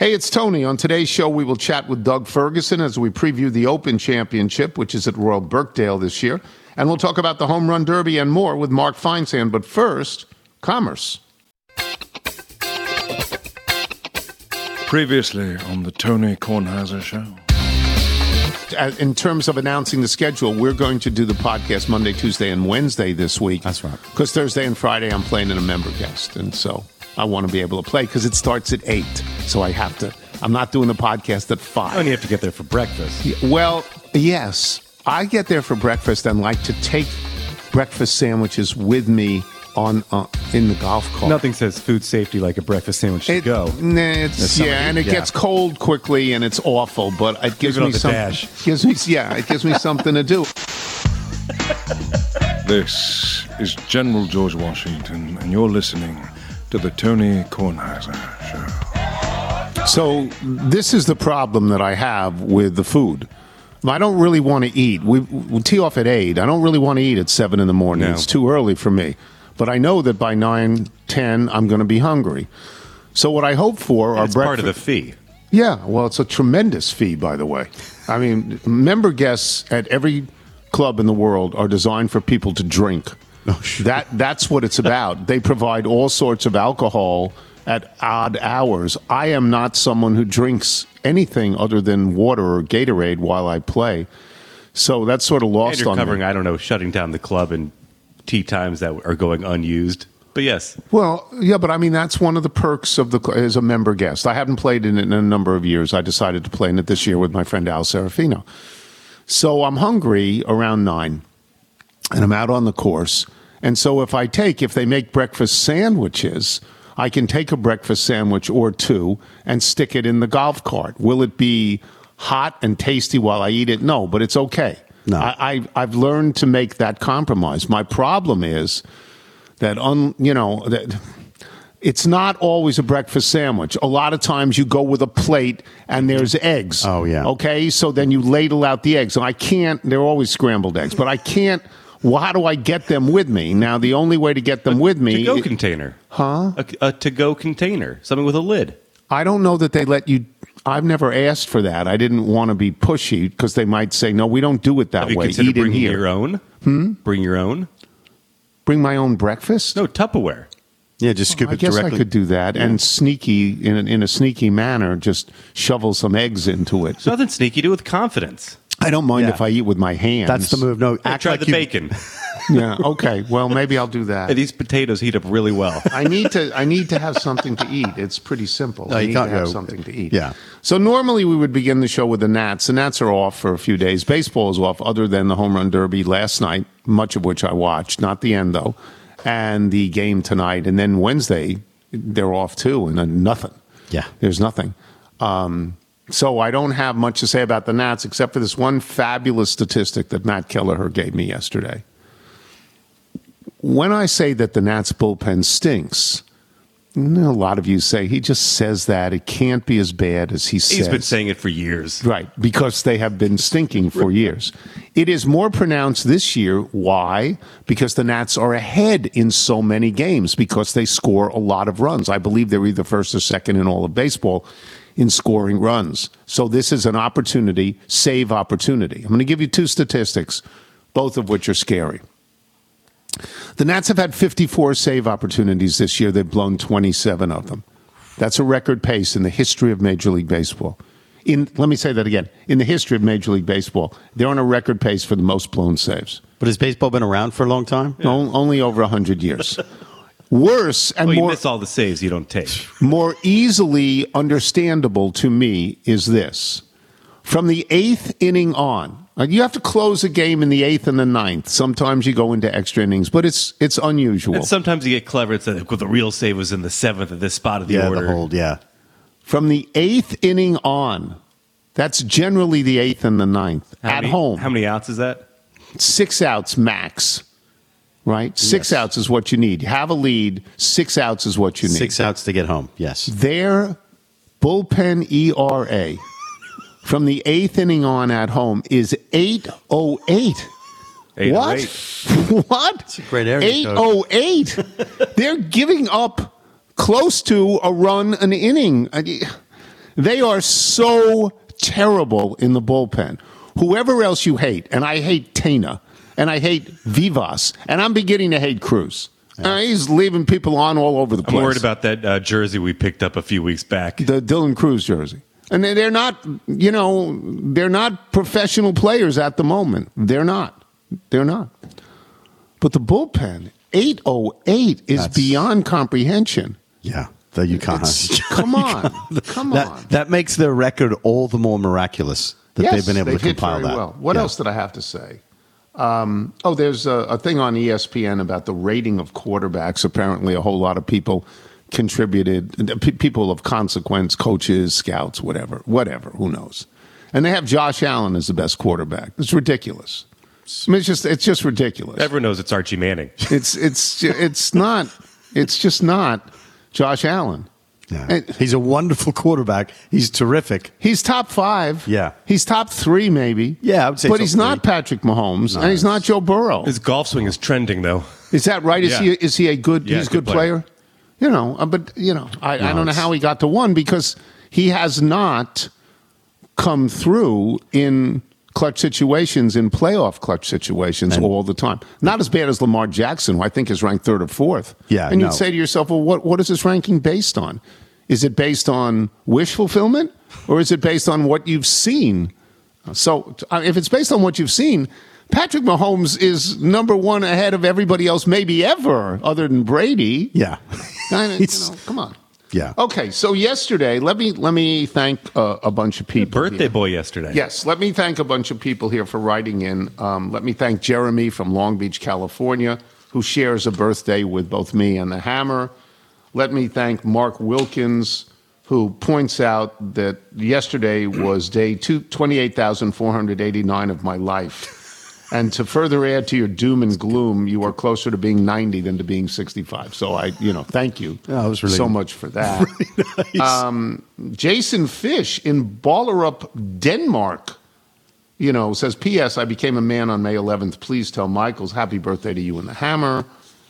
Hey, it's Tony. On today's show, we will chat with Doug Ferguson as we preview the Open Championship, which is at Royal Birkdale this year. And we'll talk about the Home Run Derby and more with Mark Feinsand. But first, commerce. Previously on the Tony Kornheiser Show. In terms of announcing the schedule, we're going to do the podcast Monday, Tuesday, and Wednesday this week. That's right. Because Thursday and Friday, I'm playing in a member guest. And so I want to be able to play because it starts at 8. So I have to. I'm not doing the podcast at 5. And you have to get there for breakfast. Well, yes. I get there for breakfast and like to take breakfast sandwiches with me in the golf cart. Nothing says food safety like a breakfast sandwich to go. And it gets cold quickly and it's awful, but it gives me something. It gives me something to do. This is General George Washington, and you're listening to the Tony Kornheiser Show. So this is the problem that I have with the food. I don't really want to eat. We tee off at 8. I don't really want to eat at 7 in the morning. No. It's too early for me. But I know that by 9, 10, I'm going to be hungry. So what I hope for are breakfast. Part of the fee. Yeah, well, it's a tremendous fee, by the way. I mean, member guests at every club in the world are designed for people to drink. Oh, sure. That's what it's about. They provide all sorts of alcohol at odd hours. I am not someone who drinks anything other than water or Gatorade while I play. So that's sort of lost and you're on covering, me. I don't know, shutting down the club and tea times that are going unused. But yes. Well, yeah, but I mean, that's one of the perks of as a member guest. I haven't played in it in a number of years. I decided to play in it this year with my friend Al Serafino. So I'm hungry around 9, and I'm out on the course. And so if they make breakfast sandwiches, I can take a breakfast sandwich or two and stick it in the golf cart. Will it be hot and tasty while I eat it? No, but it's okay. No. I've learned to make that compromise. My problem is that, that it's not always a breakfast sandwich. A lot of times you go with a plate and there's eggs. Oh, yeah. Okay, so then you ladle out the eggs. And they're always scrambled eggs, but I can't. Well, how do I get them with me? Now, the only way to get them with me... To-go container. Huh? A to-go container. Something with a lid. I don't know that they let you... I've never asked for that. I didn't want to be pushy because they might say, no, we don't do it that way. Eat in here. Your own? Bring your own? Bring my own breakfast? No, Tupperware. Yeah, just scoop it directly. I guess I could do that and sneaky, in a sneaky manner, just shovel some eggs into it. There's nothing sneaky. Do it with confidence. I don't mind if I eat with my hands. That's the move. No, try the bacon. Yeah. Okay. Well, maybe I'll do that. And these potatoes heat up really well. I need to have something to eat. It's pretty simple. No, I you need can't to have go- something to eat. Yeah. So normally we would begin the show with the Nats. The Nats are off for a few days. Baseball is off, other than the Home Run Derby last night, much of which I watched. Not the end though, and the game tonight, and then Wednesday they're off too, and then nothing. Yeah. There's nothing. So I don't have much to say about the Nats except for this one fabulous statistic that Matt Kelleher gave me yesterday. When I say that the Nats bullpen stinks, a lot of you say he just says that. It can't be as bad as he says. He's been saying it for years. Right, because they have been stinking for years. It is more pronounced this year. Why? Because the Nats are ahead in so many games because they score a lot of runs. I believe they're either first or second in all of baseball in scoring runs. So this is an opportunity, save opportunity. I'm going to give you two statistics, both of which are scary. The Nats have had 54 save opportunities this year. They've blown 27 of them. That's a record pace in the history of Major League Baseball. Let me say that again. In the history of Major League Baseball, they're on a record pace for the most blown saves. But has baseball been around for a long time? Yeah. No, only over 100 years. Worse and you more... miss all the saves you don't take. More easily understandable to me is this. From the 8th inning on, you have to close a game in the 8th and the 9th. Sometimes you go into extra innings, but it's unusual. And sometimes you get clever and say, well, the real save was in the 7th at this spot of the order. Yeah, the hold, yeah. From the 8th inning on, that's generally the 8th and the 9th at home. How many outs is that? 6 outs max, right? 6 outs is what you need. You have a lead, 6 outs is what you need. 6 outs to get home, yes. Their bullpen ERA from the 8th inning on at home is 808. What? What? It's a great area. 808. They're giving up close to a run an inning. They are so terrible in the bullpen. Whoever else you hate, and I hate Tena, and I hate Vivas, and I'm beginning to hate Cruz. He's leaving people on all over the place. I'm worried about that jersey we picked up a few weeks back. The Dylan Cruz jersey. And they're not, they're not professional players at the moment. They're not. But the bullpen, 808 is beyond comprehension. Yeah. That you can't. Come on. That makes their record all the more miraculous that they've been able to compile hit very that. well. What else did I have to say? There's a thing on ESPN about the rating of quarterbacks. Apparently, a whole lot of people contributed, people of consequence, coaches, scouts, whatever, who knows. And they have Josh Allen as the best quarterback. It's ridiculous. I mean, it's just ridiculous. Everyone knows it's Archie Manning. It's just not Josh Allen. Yeah. And he's a wonderful quarterback. He's terrific. he's top 5. Yeah. He's top 3 maybe. Yeah, I would say But top he's not 3. Patrick Mahomes, No, and he's not Joe Burrow. His golf swing is trending, though. Is that right? Yeah. Is he a good? Yeah, he's a good good player. I don't know how he got to 1 because he has not come through in clutch situations, in playoff clutch situations all the time. Not as bad as Lamar Jackson, who I think is ranked 3rd or 4th. Yeah, and no. you'd say to yourself, well, what is this ranking based on? Is it based on wish fulfillment, or is it based on what you've seen? So if it's based on what you've seen, Patrick Mahomes is number 1 ahead of everybody else, maybe ever, other than Brady. Yeah. Come on. Yeah. Okay, so yesterday, let me thank a bunch of people. Birthday here. boy yesterday. Yes, let me thank a bunch of people here for writing in. Let me thank Jeremy from Long Beach, California, who shares a birthday with both me and the Hammer. Let me thank Mark Wilkins, who points out that yesterday was day 28,489 of my life. And to further add to your doom and gloom, you are closer to being 90 than to being 65. So thank you that was really so much for that. Really nice. Jason Fish in Ballerup, Denmark, says, P.S. I became a man on May 11th. Please tell Michaels happy birthday to you and the Hammer.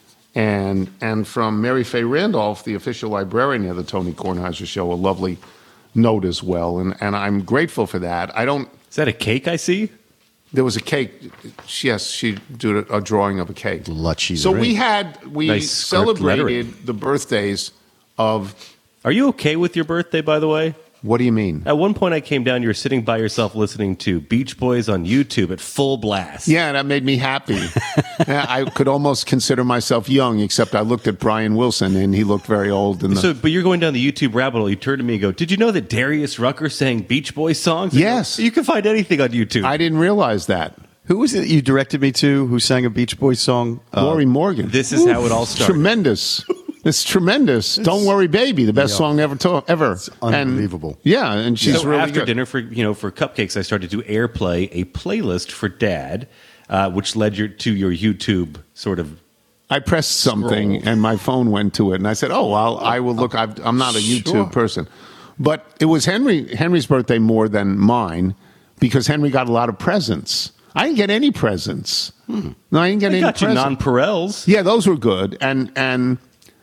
And from Mary Faye Randolph, the official librarian of the Tony Kornheiser Show, a lovely note as well. And I'm grateful for that. Is that a cake I see? There was a cake. Yes, she did a drawing of a cake. So we Nice script lettering. celebrated the birthdays of. Are you okay with your birthday, by the way? What do you mean? At one point I came down, you were sitting by yourself listening to Beach Boys on YouTube at full blast. Yeah, that made me happy. Yeah, I could almost consider myself young, except I looked at Brian Wilson and he looked very old. But you're going down the YouTube rabbit hole. You turn to me and go, did you know that Darius Rucker sang Beach Boys songs? Yes. You can find anything on YouTube. I didn't realize that. Who was it you directed me to who sang a Beach Boys song? Lori Morgan. This is how it all started. Tremendous. It's tremendous. Don't Worry Baby, the best song ever. It's unbelievable. And she's So really after good. dinner for cupcakes, I started to airplay a playlist for Dad, which led to your YouTube sort of. I pressed something Scroll. and my phone went to it, and I said, "Oh, I will look." I'm not a YouTube person, but it was Henry's birthday more than mine because Henry got a lot of presents. I didn't get any presents. No, I didn't get any got presents. you nonpareils. Yeah, those were good, and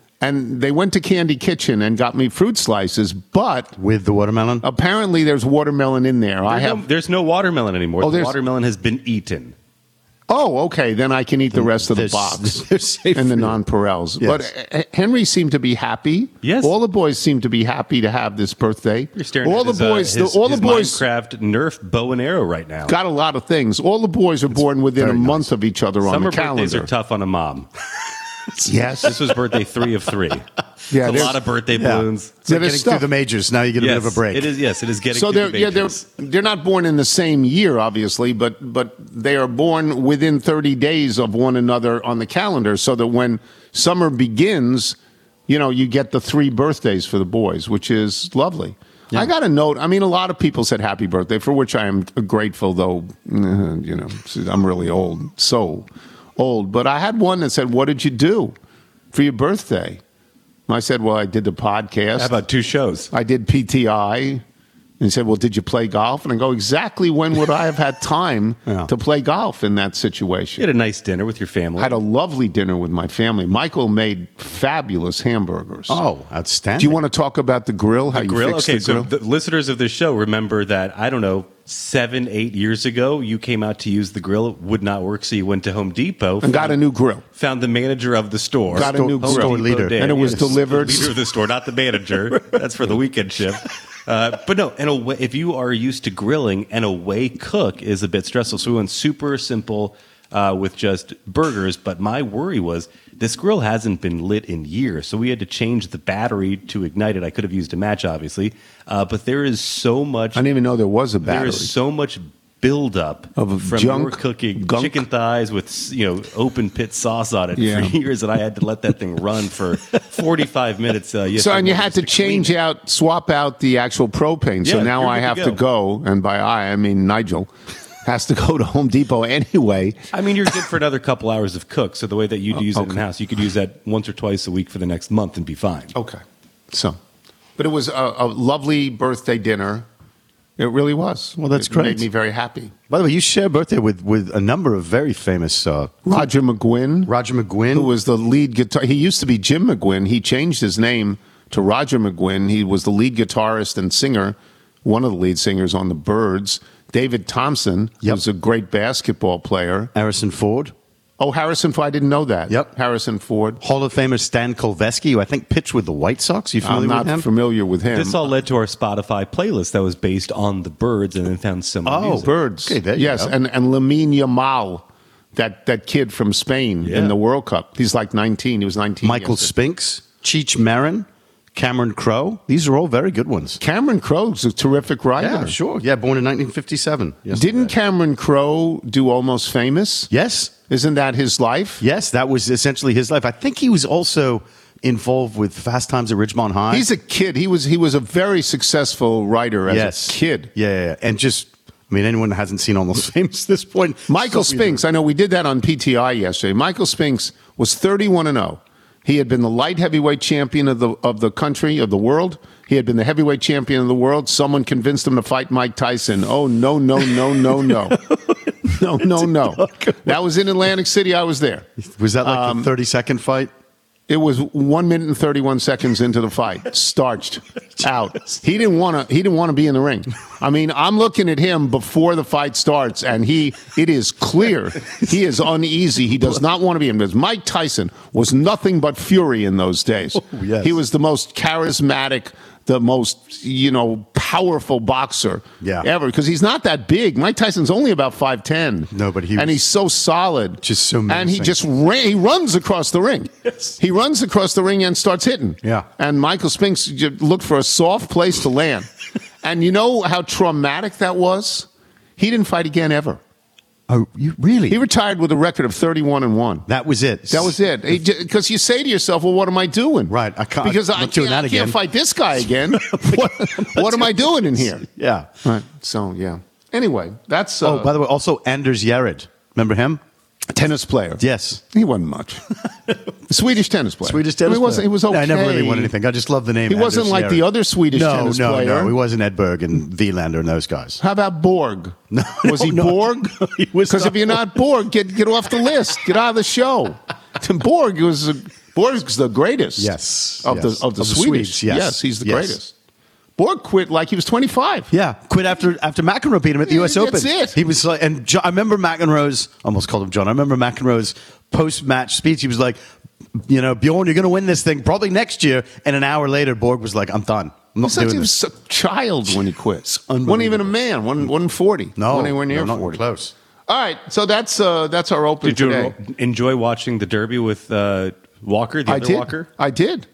they went to Candy Kitchen and got me fruit slices, but With the watermelon? apparently there's watermelon in there. There's no watermelon anymore. Oh, the there's- watermelon has been eaten. Oh, okay. Then I can eat the rest of the They're- box they're safe and the for you. nonpareils. Yes. But Henry seemed to be happy. Yes. All the boys seemed to be happy to have this birthday. You're staring all at the boys, his Minecraft Nerf bow and arrow right now. got a lot of things. All the boys are born within a very month of each other on Summer the calendar. birthdays are tough on a mom. Yes. This was birthday 3 of 3. Yeah, It's a there's- lot of birthday Yeah. balloons. It's like Yeah, there's getting stuff. through the majors. Now you get a bit of a break. It is. Yes, it is getting. So through they're the majors. they're not born in the same year, obviously, but they are born within 30 days of one another on the calendar, so that when summer begins, you get the 3 birthdays for the boys, which is lovely. I got a note. I mean, a lot of people said happy birthday, for which I am grateful, though. I'm really old, so old. But I had one that said, "What did you do for your birthday?" I said, "Well, I did the podcast. How about 2 shows? I did PTI, And he said, well, did you play golf? And I go, exactly when would I have had time to play golf in that situation? You had a nice dinner with your family. I had a lovely dinner with my family. Michael made fabulous hamburgers. Oh, outstanding. Do you want to talk about the grill? How grill? you fixed Okay, the grill? so the listeners of this show remember that, I don't know, 7-8 years ago, you came out to use the grill. It would not work, so you went to Home Depot. And got a new grill. Found the manager of the store. Got a new Home grill. Depot leader. Dan. And it was Yes, delivered. The leader of the store, not the manager. That's for the weekend shift. But no, if you are used to grilling, an away cook is a bit stressful. So we went super simple with just burgers. But my worry was this grill hasn't been lit in years. So we had to change the battery to ignite it. I could have used a match, obviously. But there is so much. I didn't even know there was a There battery. is so much buildup Of from junk, your cooking gunk. chicken thighs with open pit sauce on it Yeah. for years, and I had to let that thing run for 45 minutes. So, and you had to change out, swap out the actual propane. So Yeah, now you're I good have to to go, and by I mean Nigel, has to go to Home Depot anyway. I mean, you're good for another couple hours of cook. So the way that you'd use it in okay. house, you could use that once or twice a week for the next month and be fine. Okay. So, but it was a lovely birthday dinner. It really was. Well, that's it great. made me very happy. By the way, you share a birthday with a number of very famous Roger McGuinn. Roger McGuinn. Who was the lead guitar. He used to be Jim McGuinn. He changed his name to Roger McGuinn. He was the lead guitarist and singer, one of the lead singers on the Byrds. David Thompson, Yep. who's a great basketball player. Harrison Ford. Oh, Harrison Ford. I didn't know that. Yep. Harrison Ford. Hall of Famer Stan Kolveski, who I think pitched with the White Sox. You familiar I'm not with him? familiar with him. This all led to our Spotify playlist that was based on the Birds and then found similar music. Birds. Okay, there you yes, go. and Lamine Yamal, that kid from Spain Yeah. in the World Cup. He's like 19. He was 19. Michael yesterday. Spinks, Cheech Marin, Cameron Crowe. These are all very good ones. Cameron Crowe's a terrific writer. Yeah, sure. Yeah, born in 1957. Yes. Didn't Cameron Crowe do Almost Famous? Yes. Isn't that his life? Yes, that was essentially his life. I think he was also involved with Fast Times at Ridgemont High. He's a kid. He was a very successful writer as a kid. Yeah. And just, I mean, anyone that hasn't seen Almost Famous at this point. Michael Spinks, I know we did that on PTI yesterday. Michael Spinks was 31-0. He had been the light heavyweight champion of the country, of the world. He had been the heavyweight champion of the world. Someone convinced him to fight Mike Tyson. Oh, no. No. That was in Atlantic City. I was there. Was that like the 30-second fight? It was 1 minute and 31 seconds into the fight. Starched out. He didn't want to be in the ring. I mean, I'm looking at him before the fight starts, and it is clear he is uneasy. He does not want to be in this. Mike Tyson was nothing but fury in those days. Oh, yes. He was the most charismatic, the most, powerful boxer ever, because he's not that big. Mike Tyson's only about 5'10". No, but he's so solid. Just so And he menacing. just he runs across the ring. Yes. He runs across the ring and starts hitting. Yeah. And Michael Spinks looked for a soft place to land. And you know how traumatic that was? He didn't fight again ever. Oh, you really? He retired with a record of 31-1. That was it. That was it. Because you say to yourself, well, what am I doing? Right. I can't- Because I'm not doing that I again. can't fight this guy again. what am I doing in here? Yeah. Right. So, yeah. Anyway, that's Oh, by the way, also Anders Yared. Remember him? tennis player. Yes. He wasn't much. Swedish tennis player. Swedish tennis I mean, player. He was okay. I never really won anything. I just love the name. He wasn't Anders like Yared. the other Swedish tennis player. No. He wasn't Edberg and Wielander and those guys. How about Borg? No, was he no. Borg? He was Because not if you're not Borg, get off the list. Get out of the show. Borg's the greatest. Yes. Of Yes. the Swedish. Swedes, yes. He's the Yes. greatest. Borg quit like he was 25. Yeah, quit after McEnroe beat him at the U.S. That's Open. it. He was like, and John, I remember McEnroe's, almost called him John. I remember McEnroe's post-match speech. He was like, Bjorn, you're going to win this thing probably next year. And an hour later, Borg was like, I'm done. I'm not He doing was this. a child when he quit. Unbelievable. Wasn't even a man. Wasn't 40. No, wasn't anywhere near no, not 40. close. All right, so that's our open Did you today. enjoy watching the Derby with Walker, the other Walker? I did.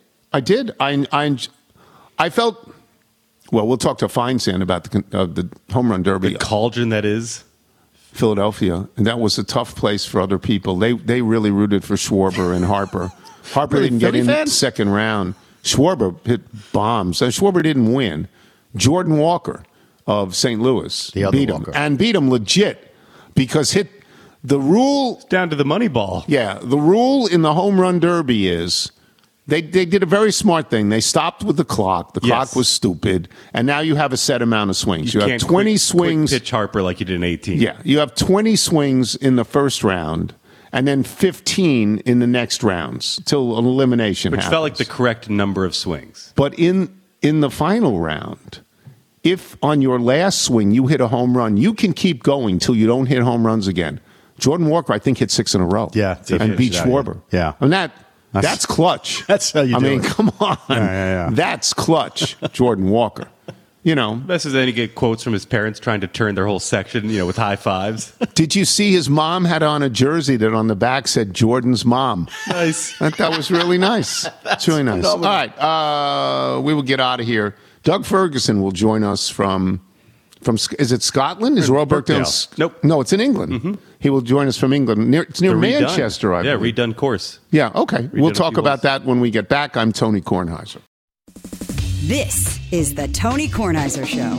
I felt. Well, we'll talk to Feinstein about the home run derby. The cauldron that is. Philadelphia, and that was a tough place for other people. They really rooted for Schwarber and Harper. Harper Really, didn't get Philly in the fans? second round. Schwarber hit bombs. Schwarber didn't win. Jordan Walker of St. Louis The other beat him, Walker. and beat him legit because the rule. Down to the money ball. Yeah, the rule in the home run derby is They did a very smart thing. They stopped with the clock. The clock Yes. was stupid, and now you have a set amount of swings. You have can't 20 quick swings. pitch Harper like you did in 18. Yeah, you have 20 swings in the first round, and then 15 in the next rounds till an elimination Which happens. felt like the correct number of swings. But in the final round, if on your last swing you hit a home run, you can keep going till you don't hit home runs again. Jordan Walker, I think, hit 6 in a row. Yeah, and beat Schwarber. Yeah. and that's clutch. That's how you I do mean, it. come on. Yeah. That's clutch, Jordan Walker. You know, Best is then you get quotes from his parents trying to turn their whole section, with high fives. did you see his mom had on a jersey that on the back said Jordan's mom? Nice. That was really nice. It's really nice. phenomenal. All right, we will get out of here. Doug Ferguson will join us from is it Scotland? Is Royal Birkdale? Nope. No, it's in England. He will join us from England. It's near The redone. Manchester, I Yeah, believe. redone course. Yeah, okay. We'll a talk few about holes. that when we get back. I'm Tony Kornheiser. This is the Tony Kornheiser Show.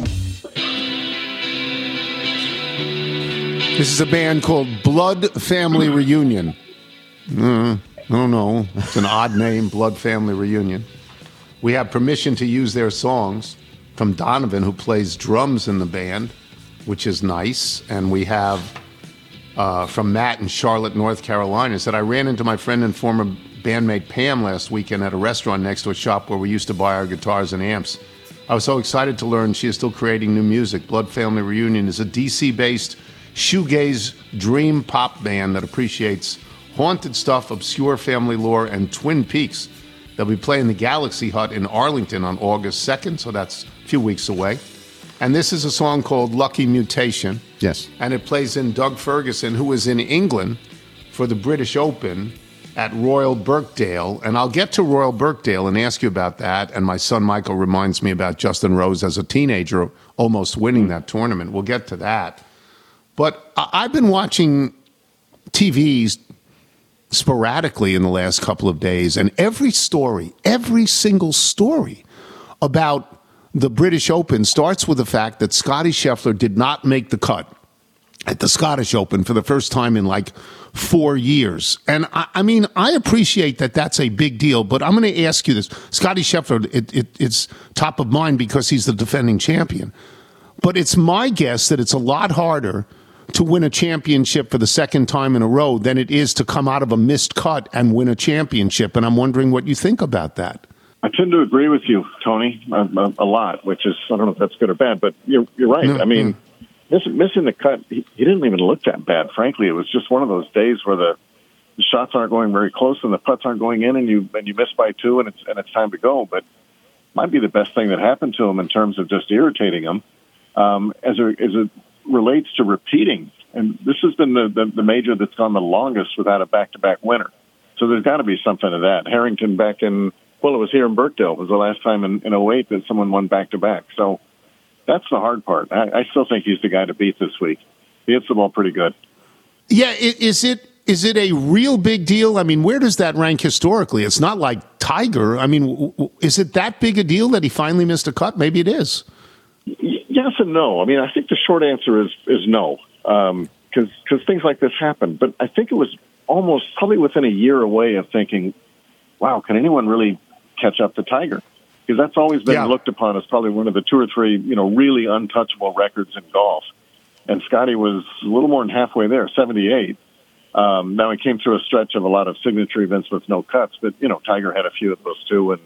This is a band called Blood Family Reunion. I don't know. It's an odd name, Blood Family Reunion. We have permission to use their songs from Donovan, who plays drums in the band, which is nice. And we have from Matt in Charlotte, North Carolina, said, I ran into my friend and former bandmate Pam last weekend at a restaurant next to a shop where we used to buy our guitars and amps. I was so excited to learn she is still creating new music. Blood Family Reunion is a DC-based shoegaze dream pop band that appreciates haunted stuff, obscure family lore, and Twin Peaks. They'll be playing the Galaxy Hut in Arlington on August 2nd, so that's a few weeks away. And this is a song called Lucky Mutation. Yes. And it plays in Doug Ferguson, who is in England for the British Open at Royal Birkdale. And I'll get to Royal Birkdale and ask you about that. And my son Michael reminds me about Justin Rose as a teenager almost winning that tournament. We'll get to that. But I've been watching TVs sporadically in the last couple of days, and every single story about the British Open starts with the fact that Scottie Scheffler did not make the cut at the Scottish Open for the first time in like 4 years. And I mean, I appreciate that that's a big deal, but I'm going to ask you this. Scottie Scheffler, it's top of mind because he's the defending champion. But it's my guess that it's a lot harder to win a championship for the second time in a row than it is to come out of a missed cut and win a championship. And I'm wondering what you think about that. I tend to agree with you, Tony, a lot, which is, I don't know if that's good or bad, but you're right. No, I mean, missing the cut, he didn't even look that bad, frankly. It was just one of those days where the shots aren't going very close and the putts aren't going in, and you miss by two and it's time to go. But might be the best thing that happened to him in terms of just irritating him as it relates to repeating. And this has been the major that's gone the longest without a back-to-back winner. So there's got to be something to that. Harrington back in, well, it was here in Birkdale. It was the last time in 08 that someone won back-to-back. So that's the hard part. I still think he's the guy to beat this week. He hits the ball pretty good. Yeah, is it a real big deal? I mean, where does that rank historically? It's not like Tiger. I mean, is it that big a deal that he finally missed a cut? Maybe it is. Yes and no. I mean, I think the short answer is no, because things like this happen. But I think it was almost probably within a year away of thinking, wow, can anyone really catch up to Tiger? Because that's always been looked upon as probably one of the two or three, really untouchable records in golf. And Scotty was a little more than halfway there, 78. Now he came through a stretch of a lot of signature events with no cuts, but, Tiger had a few of those too.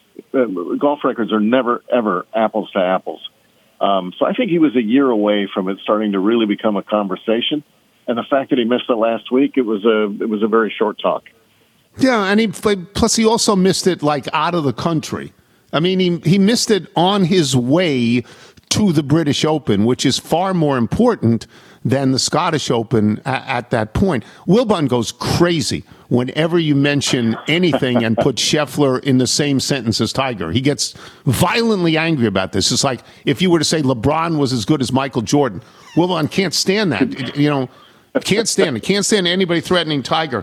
And golf records are never, ever apples to apples. So I think he was a year away from it starting to really become a conversation. And the fact that he missed it last week, it was a very short talk. Yeah, and plus he also missed it like out of the country. I mean, he missed it on his way to the British Open, which is far more important than the Scottish Open at that point. Wilbon goes crazy whenever you mention anything and put Scheffler in the same sentence as Tiger. He gets violently angry about this. It's like if you were to say LeBron was as good as Michael Jordan. Wilbon can't stand that. Can't stand it. Can't stand anybody threatening Tiger.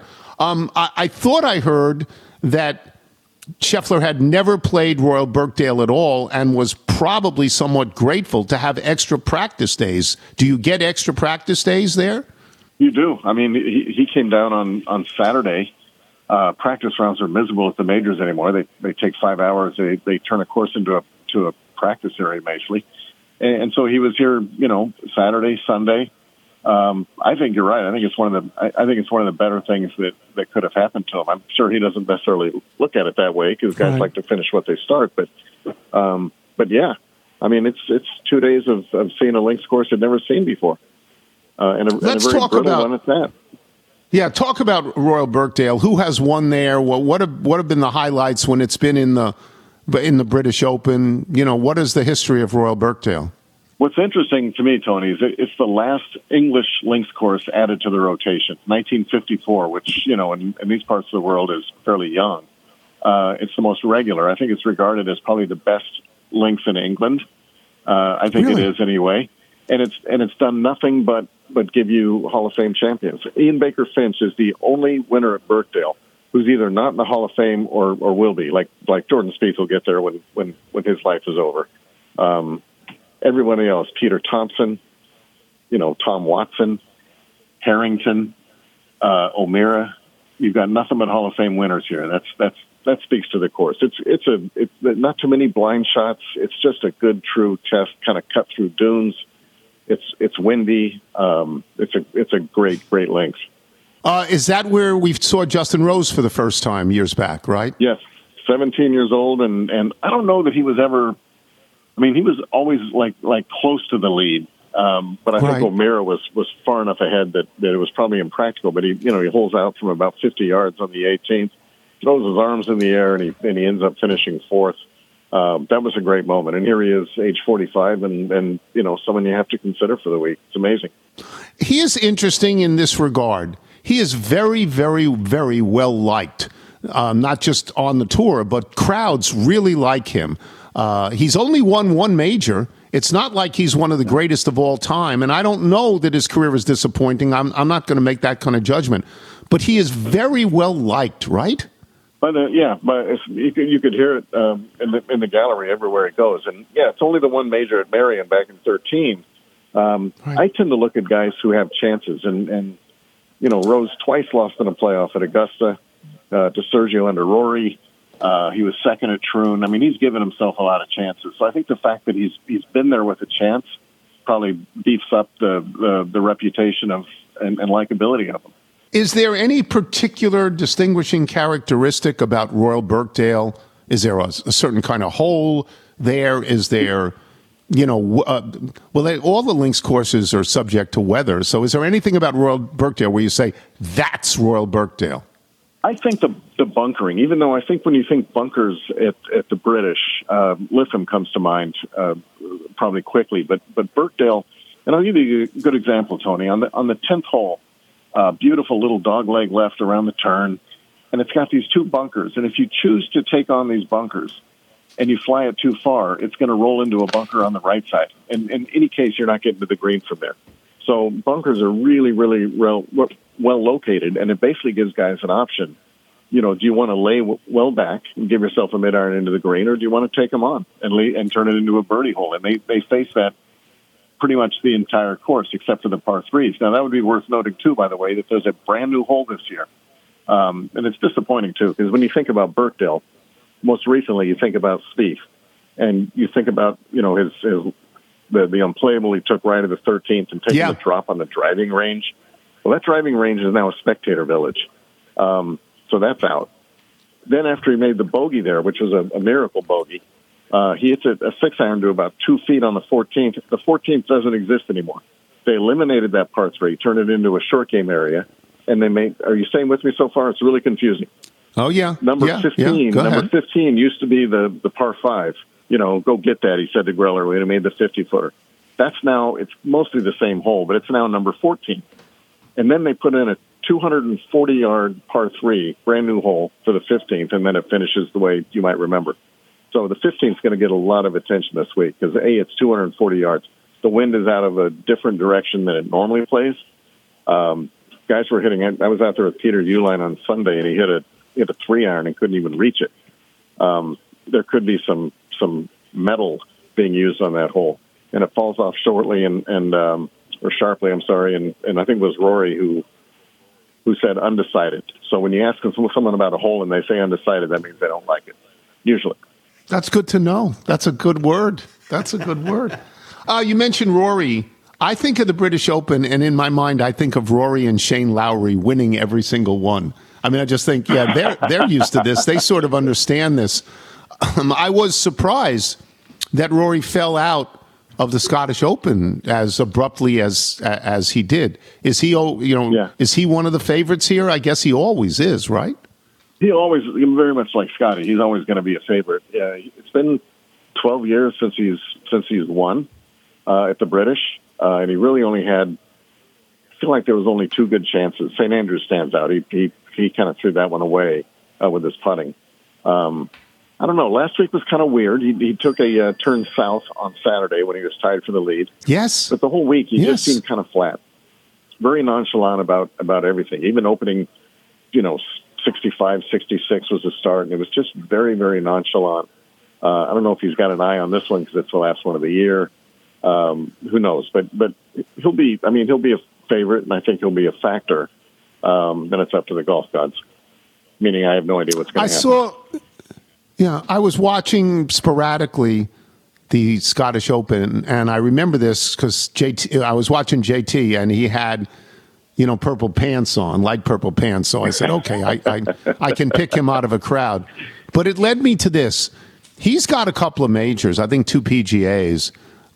I thought I heard that Scheffler had never played Royal Birkdale at all and was probably somewhat grateful to have extra practice days. Do you get extra practice days there? You do. I mean, he came down on Saturday practice rounds are miserable at the majors anymore. They take 5 hours. They turn a course into a practice area basically. And so he was here, Saturday, Sunday. I think you're right. I think it's one of the better things that could have happened to him. I'm sure he doesn't necessarily look at it that way because guys like to finish what they start. But yeah, I mean, it's 2 days of seeing a links course I'd never seen before, and a very brittle one at that. Yeah, talk about Royal Birkdale. Who has won there? What have been the highlights when it's been in the British Open? What is the history of Royal Birkdale? What's interesting to me, Tony, is it's the last English links course added to the rotation, 1954, which, in these parts of the world is fairly young. It's the most regular. I think it's regarded as probably the best links in England. I think It is anyway. And it's done nothing but give you Hall of Fame champions. Ian Baker Finch is the only winner at Birkdale who's either not in the Hall of Fame or will be. Like Jordan Spieth will get there when his life is over. Everybody else, Peter Thompson, Tom Watson, Harrington, O'Meara. You've got nothing but Hall of Fame winners here. That speaks to the course. It's not too many blind shots. It's just a good, true test, kind of cut through dunes. It's windy. It's a great links. Is that where we saw Justin Rose for the first time years back? Right? Yes, 17 years old, and I don't know that he was ever. I mean, he was always like close to the lead, but I think O'Meara was far enough ahead that it was probably impractical. But he holes out from about 50 yards on the 18th, throws his arms in the air, and he ends up finishing fourth. That was a great moment, and here he is, age 45, and someone you have to consider for the week. It's amazing. He is interesting in this regard. He is very, very, very well liked, not just on the tour, but crowds really like him. He's only won one major. It's not like he's one of the greatest of all time, and I don't know that his career is disappointing. I'm not going to make that kind of judgment, but he is very well liked, right? But you could hear it in the gallery everywhere he goes, and it's only the one major at Merion back in 2013. I tend to look at guys who have chances, and Rose twice lost in a playoff at Augusta to Sergio under Rory. He was second at Troon. I mean, he's given himself a lot of chances. So I think the fact that he's been there with a chance probably beefs up the reputation of and likability of him. Is there any particular distinguishing characteristic about Royal Birkdale? Is there a certain kind of hole there? Is there, all the links courses are subject to weather. So is there anything about Royal Birkdale where you say, that's Royal Birkdale? I think the bunkering, even though I think when you think bunkers at the British, Lytham comes to mind probably quickly, but Birkdale, and I'll give you a good example, Tony. On the 10th hole, beautiful little dogleg left around the turn, and it's got these two bunkers. And if you choose to take on these bunkers and you fly it too far, it's going to roll into a bunker on the right side. And in any case, you're not getting to the green from there. So bunkers are really, really well located, and it basically gives guys an option. Do you want to lay well back and give yourself a mid-iron into the green, or do you want to take them on and turn it into a birdie hole? And they face that pretty much the entire course except for the par threes. Now, that would be worth noting, too, by the way, that there's a brand-new hole this year. And it's disappointing, too, because when you think about Birkdale, most recently you think about Spieth, and you think about, the unplayable he took right at the 13th and taking the drop on the driving range. Well, that driving range is now a spectator village. So that's out. Then after he made the bogey there, which was a miracle bogey, he hits a 6-iron to about 2 feet on the 14th. The 14th doesn't exist anymore. They eliminated that par 3, turned it into a short game area, and they made. Are you staying with me so far? It's really confusing. Oh yeah, Number 15. Number 15 used to be the par 5. Go get that, he said to Greller when he made the 50-footer. That's now, it's mostly the same hole, but it's now number 14. And then they put in a 240-yard par 3, brand new hole for the 15th, and then it finishes the way you might remember. So the 15th is going to get a lot of attention this week because, A, it's 240 yards. The wind is out of a different direction than it normally plays. Guys were hitting it. I was out there with Peter Uihlein on Sunday, and he hit a 3-iron and couldn't even reach it. There could be some metal being used on that hole, and it falls off shortly or sharply. I'm sorry, and I think it was Rory who who said undecided. So when you ask someone about a hole and they say undecided, that means they don't like it, usually. That's good to know. That's a good word. That's a good word. You mentioned Rory. I think of the British Open, and in my mind, I think of Rory and Shane Lowry winning every single one. I mean, I just think, they're used to this. They sort of understand this. I was surprised that Rory fell out of the Scottish Open as abruptly as he did. Is he, Is he one of the favorites here? I guess he always is, right? He always, very much like Scotty, he's always going to be a favorite. Yeah, it's been 12 years since he's won at the British, and he really only had. I feel like there was only two good chances. St. Andrews stands out. He kind of threw that one away with his putting. I don't know. Last week was kind of weird. He took a turn south on Saturday when he was tied for the lead. Yes, but the whole week he just seemed kind of flat, very nonchalant about everything. Even opening, 65, 66 was the start, and it was just very, very nonchalant. I don't know if he's got an eye on this one because it's the last one of the year. Who knows? But he'll be a favorite, and I think he'll be a factor. Then it's up to the golf gods. Meaning, I have no idea what's going to happen. I was watching sporadically the Scottish Open, and I remember this because I was watching JT, and he had, purple pants on, light purple pants. So I said, okay, I can pick him out of a crowd. But it led me to this. He's got a couple of majors, I think 2 PGAs.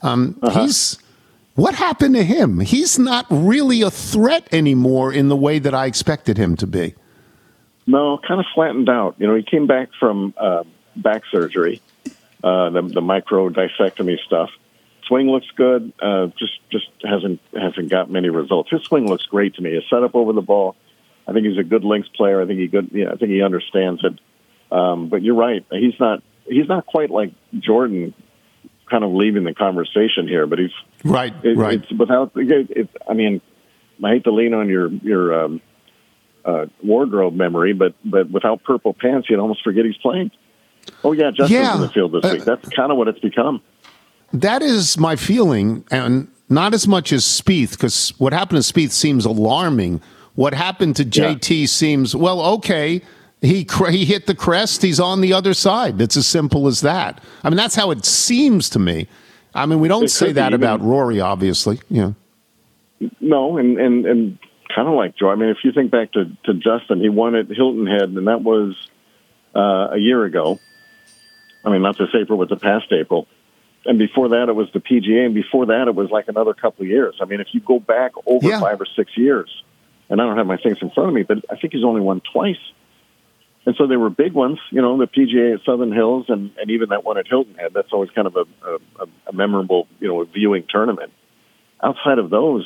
What happened to him? He's not really a threat anymore in the way that I expected him to be. No, kind of flattened out. He came back from back surgery, the micro discectomy stuff. Swing looks good. Just hasn't got many results. His swing looks great to me. His setup over the ball. I think he's a good links player. I think he understands it. But you're right. He's not quite like Jordan, kind of leaving the conversation here. But he's right. It's without. I mean, I hate to lean on your wardrobe memory, but without purple pants, you'd almost forget he's playing. Oh yeah, Justin's in the field this week. That's kind of what it's become. That is my feeling, and not as much as Spieth, because what happened to Spieth seems alarming. What happened to JT seems, well, okay, he hit the crest, he's on the other side. It's as simple as that. I mean, that's how it seems to me. I mean, we don't say that about Rory, obviously. Yeah. No, and kind of like Joe. I mean, if you think back to Justin, he won at Hilton Head, and that was a year ago. I mean, not this April, but the past April. And before that, it was the PGA, and before that, it was like another couple of years. I mean, if you go back over 5 or 6 years, and I don't have my things in front of me, but I think he's only won twice. And so they were big ones, the PGA at Southern Hills, and even that one at Hilton Head. That's always kind of a memorable, viewing tournament. Outside of those,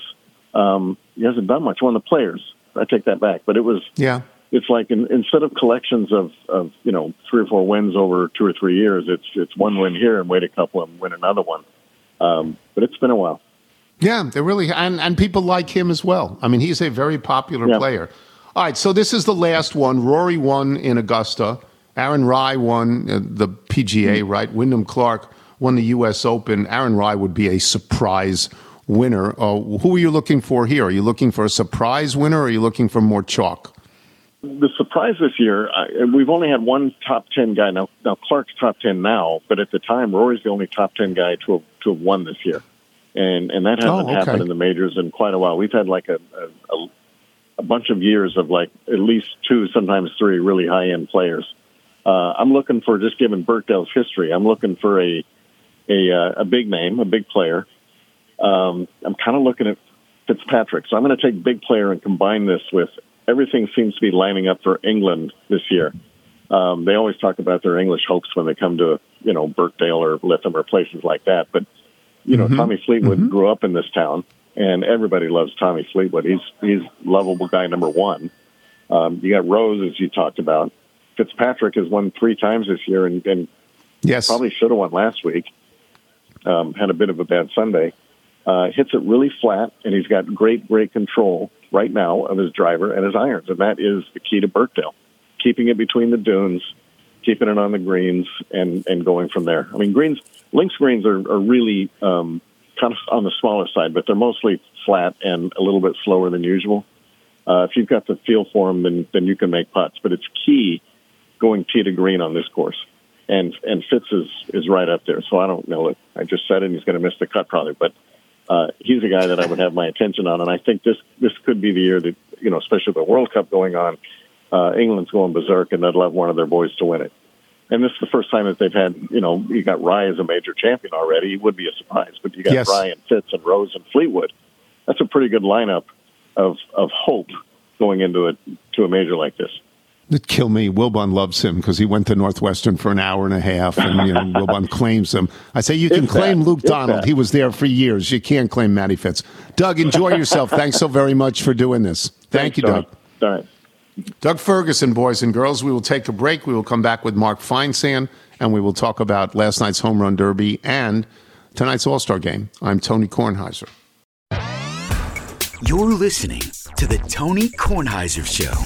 he hasn't done much. Won the Players. I take that back. But it was, it's like instead of collections of 3 or 4 wins over 2 or 3 years, it's one win here and wait a couple and win another one. But it's been a while. Yeah, they really, and people like him as well. I mean, he's a very popular player. All right, so this is the last one. Rory won in Augusta. Aaron Rai won the PGA, right? Wyndham Clark won the U.S. Open. Aaron Rai would be a surprise winner. Who are you looking for here? Are you looking for a surprise winner, or are you looking for more chalk? The surprise this year, we've only had one top 10 guy. Now Clark's top 10 now, but at the time, Rory's the only top 10 guy to have won this year. And that hasn't happened in the majors in quite a while. We've had like a bunch of years of like at least 2, sometimes 3 really high-end players. I'm looking for, just given Birkdale's history, I'm looking for a big name, a big player. I'm kind of looking at Fitzpatrick. So I'm going to take big player and combine this with everything seems to be lining up for England this year. They always talk about their English hopes when they come to, Birkdale or Lytham or places like that. But, Tommy Fleetwood grew up in this town, and everybody loves Tommy Fleetwood. He's lovable guy number 1. You got Rose, as you talked about. Fitzpatrick has won 3 times this year and probably should have won last week. Had a bit of a bad Sunday. Hits it really flat, and he's got great control right now of his driver and his irons, and that is the key to Birkdale. Keeping it between the dunes, keeping it on the greens, and going from there. I mean, links greens are really kind of on the smaller side, but they're mostly flat and a little bit slower than usual. If you've got the feel for them, then you can make putts. But it's key going tee to green on this course. And Fitz is right up there. So I don't know it. I just said it, and he's going to miss the cut probably. But he's a guy that I would have my attention on. And I think this could be the year that, especially with the World Cup going on, England's going berserk, and they'd love one of their boys to win it. And this is the first time that they've had, you got Rye as a major champion already. It would be a surprise. But you got Yes. Rye and Fitz and Rose and Fleetwood. That's a pretty good lineup of hope going into a major like this. It'd kill me. Wilbon loves him because he went to Northwestern for an hour and a half, and Wilbon claims him. I say you can claim Luke Donald. He was there for years. You can't claim Matty Fitz. Doug, enjoy yourself. Thanks so very much for doing this. Thank you, Doug. All right. Doug Ferguson, boys and girls. We will take a break. We will come back with Mark Feinsand, and we will talk about last night's home run derby and tonight's All-Star game. I'm Tony Kornheiser. You're listening to the Tony Kornheiser Show.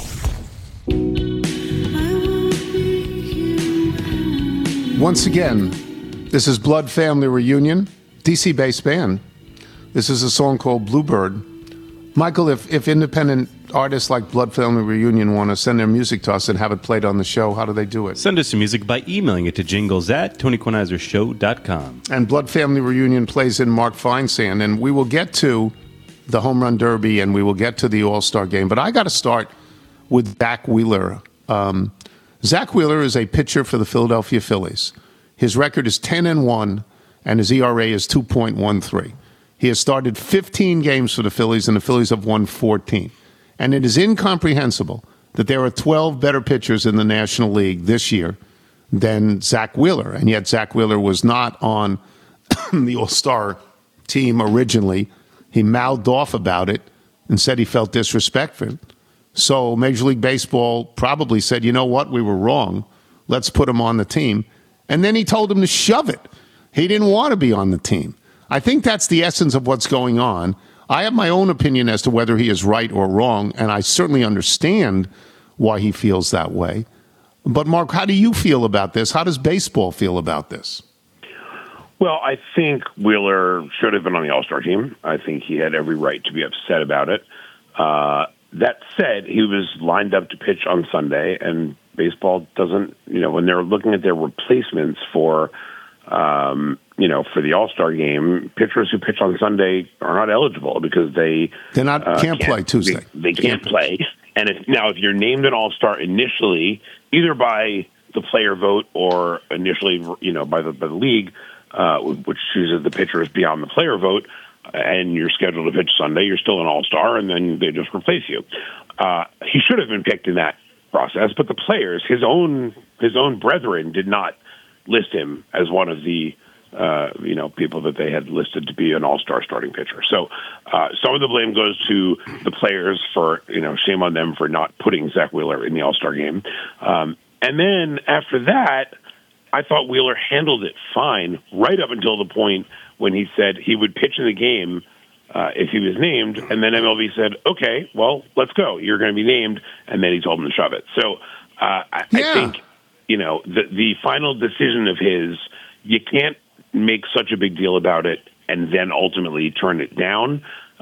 Once again, this is Blood Family Reunion, DC-based band. This is a song called Bluebird. Michael, if independent artists like Blood Family Reunion want to send their music to us and have it played on the show, how do they do it? Send us your music by emailing it to jingles@TonyKornheiserShow.com. And Blood Family Reunion plays in Mark Feinsand, and we will get to the Home Run Derby and we will get to the All-Star game. But I got to start with Zach Wheeler. Zach Wheeler is a pitcher for the Philadelphia Phillies. His record is 10-1, and his ERA is 2.13. He has started 15 games for the Phillies, and the Phillies have won 14. And it is incomprehensible that there are 12 better pitchers in the National League this year than Zach Wheeler. And yet Zach Wheeler was not on the All-Star team originally. He mouthed off about it and said he felt disrespected. So Major League Baseball probably said, you know what, we were wrong. Let's put him on the team. And then he told him to shove it. He didn't want to be on the team. I think that's the essence of what's going on. I have my own opinion as to whether he is right or wrong, and I certainly understand why he feels that way. But, Mark, how do you feel about this? How does baseball feel about this? Well, I think Wheeler should have been on the All-Star team. I think he had every right to be upset about it. That said, he was lined up to pitch on Sunday, and baseball doesn't, when they're looking at their replacements for the All-Star game, pitchers who pitch on Sunday are not eligible because they're not can't play Tuesday. They can't play. And if you're named an All-Star initially, either by the player vote or initially, by the league, which chooses the pitchers beyond the player vote, and you're scheduled to pitch Sunday, you're still an All-Star, and then they just replace you. He should have been picked in that process, but the players, his own brethren, did not list him as one of the people that they had listed to be an All-Star starting pitcher. So some of the blame goes to the players for, shame on them for not putting Zach Wheeler in the All-Star game. And then after that, I thought Wheeler handled it fine right up until the point when he said he would pitch in the game if he was named, and then MLB said, okay, well, let's go. You're going to be named, and then he told him to shove it. So I think, the final decision of his, you can't make such a big deal about it and then ultimately turn it down.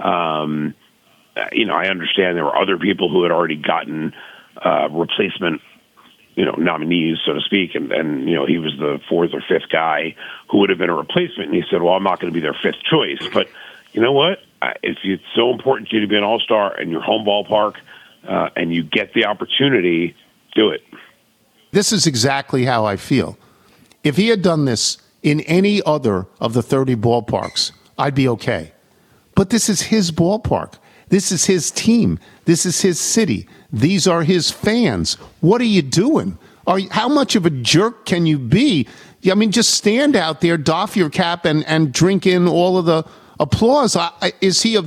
I understand there were other people who had already gotten replacement nominees, so to speak, and he was the fourth or fifth guy who would have been a replacement, and he said, well, I'm not going to be their fifth choice. But you know what? If it's so important to you to be an All-Star in your home ballpark and you get the opportunity, do it. This is exactly how I feel. If he had done this in any other of the 30 ballparks, I'd be okay. But this is his ballpark. This is his team. This is his city. These are his fans. What are you doing? How much of a jerk can you be? I mean, just stand out there, doff your cap, and drink in all of the applause. Is he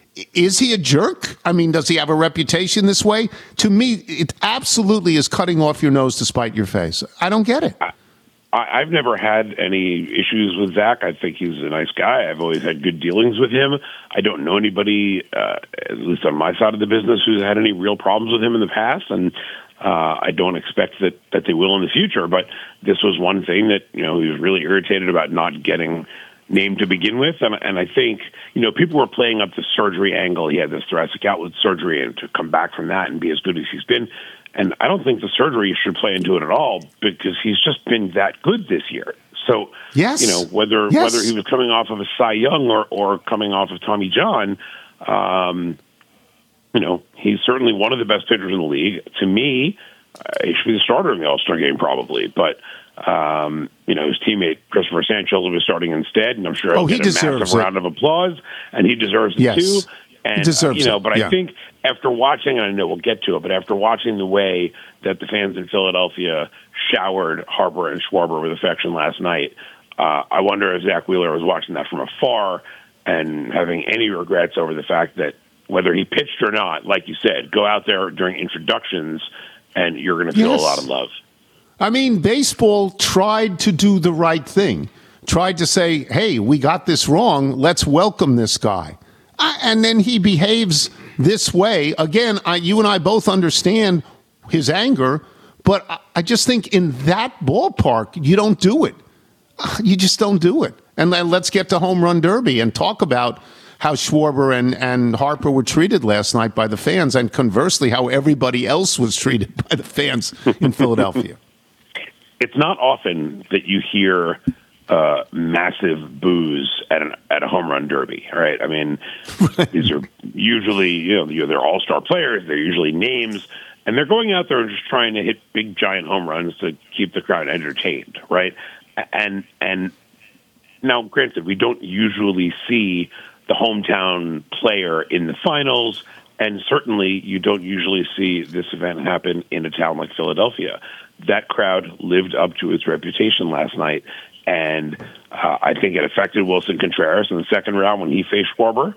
a jerk? I mean, does he have a reputation this way? To me, it absolutely is cutting off your nose to spite your face. I don't get it. I've never had any issues with Zach. I think he's a nice guy. I've always had good dealings with him. I don't know anybody, at least on my side of the business, who's had any real problems with him in the past, and I don't expect that they will in the future. But this was one thing that he was really irritated about not getting name to begin with. And I think, people were playing up the surgery angle. He had this thoracic outlet surgery, and to come back from that and be as good as he's been. And I don't think the surgery should play into it at all, because he's just been that good this year. So, yes. Whether he was coming off of a Cy Young or coming off of Tommy John, he's certainly one of the best pitchers in the league. To me, he should be the starter in the All-Star game probably. But, his teammate Christopher Sanchez will be starting instead, and I'm sure he'll get a massive round of applause, and he deserves it too. And, he deserves it. But I think after watching, and I know we'll get to it, but after watching the way that the fans in Philadelphia showered Harper and Schwarber with affection last night, I wonder if Zach Wheeler was watching that from afar and having any regrets over the fact that whether he pitched or not, like you said, go out there during introductions and you're going to feel a lot of love. I mean, baseball tried to do the right thing, tried to say, hey, we got this wrong. Let's welcome this guy. And then he behaves this way. Again, you and I both understand his anger, but I just think in that ballpark, you don't do it. You just don't do it. And then let's get to Home Run Derby and talk about how Schwarber and Harper were treated last night by the fans, and conversely, how everybody else was treated by the fans in Philadelphia. It's not often that you hear massive boos at a home run derby, right? I mean, these are usually, they're all-star players. They're usually names, and they're going out there and just trying to hit big, giant home runs to keep the crowd entertained, right? And now, granted, we don't usually see the hometown player in the finals, and certainly you don't usually see this event happen in a town like Philadelphia. That crowd lived up to its reputation last night, and I think it affected Wilson Contreras in the second round when he faced Schwarber.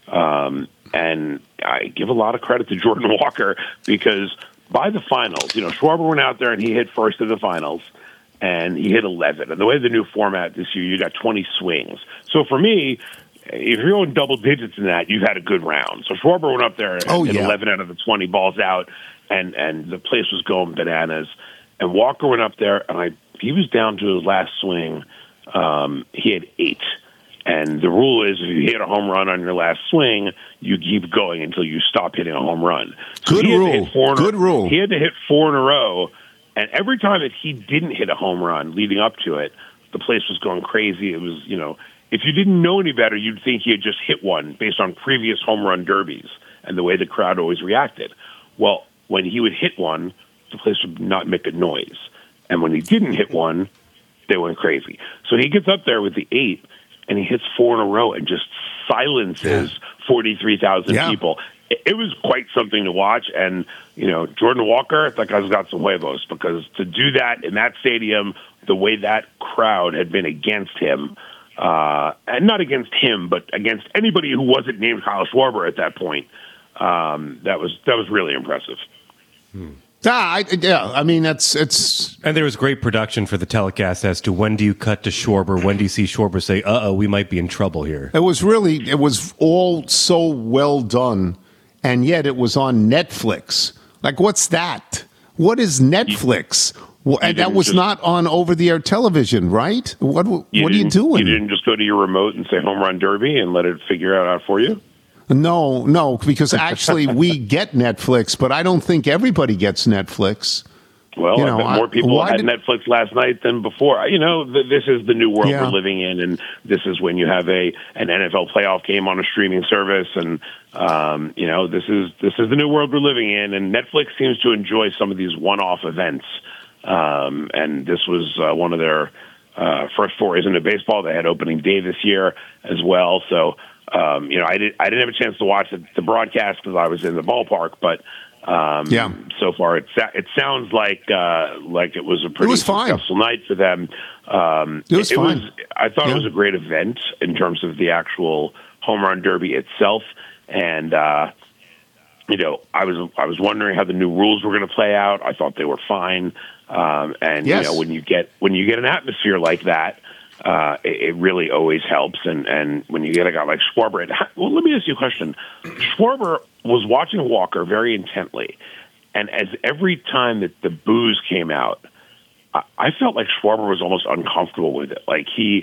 And I give a lot of credit to Jordan Walker, because by the finals, Schwarber went out there and he hit first in the finals, and he hit 11. And the way the new format this year, you got 20 swings. So for me, if you're going double digits in that, you've had a good round. So Schwarber went up there and hit 11 out of the 20 balls out, and the place was going bananas. And Walker went up there, and he was down to his last swing. He had 8. And the rule is if you hit a home run on your last swing, you keep going until you stop hitting a home run. So Good rule. He had to hit 4 in a row. And every time that he didn't hit a home run leading up to it, the place was going crazy. It was, if you didn't know any better, you'd think he had just hit one based on previous home run derbies and the way the crowd always reacted. Well, when he would hit one, the place would not make a noise. And when he didn't hit one, they went crazy. So he gets up there with the 8, and he hits 4 in a row and just silences 43,000 people. It was quite something to watch. And, Jordan Walker, that guy's got some huevos, because to do that in that stadium, the way that crowd had been against him, and not against him, but against anybody who wasn't named Kyle Schwarber at that point, that was really impressive. I mean, it's and there was great production for the telecast as to when do you cut to Schwarber, when do you see Schwarber say, we might be in trouble here. It was all so well done, and yet it was on Netflix. Like, what's that? What is Netflix? And that was not on over-the-air television, right? What are you doing? You didn't just go to your remote and say Home Run Derby and let it figure it out for you? No, because actually we get Netflix, but I don't think everybody gets Netflix. Well, I bet more people had Netflix last night than before. This is the new world we're living in, and this is when you have an NFL playoff game on a streaming service, and this is the new world we're living in. And Netflix seems to enjoy some of these one-off events, and this was one of their first forays into baseball. They had opening day this year as well, so. I didn't have a chance to watch the broadcast because I was in the ballpark, but so far it sounds like it was a pretty successful night for them. It was fine. I thought it was a great event in terms of the actual home run derby itself, and I was wondering how the new rules were going to play out. I thought they were fine, and when you get an atmosphere like that. It really always helps, and when you get a guy like Schwarber, let me ask you a question. Schwarber was watching Walker very intently, and as every time that the boos came out, I felt like Schwarber was almost uncomfortable with it. Like he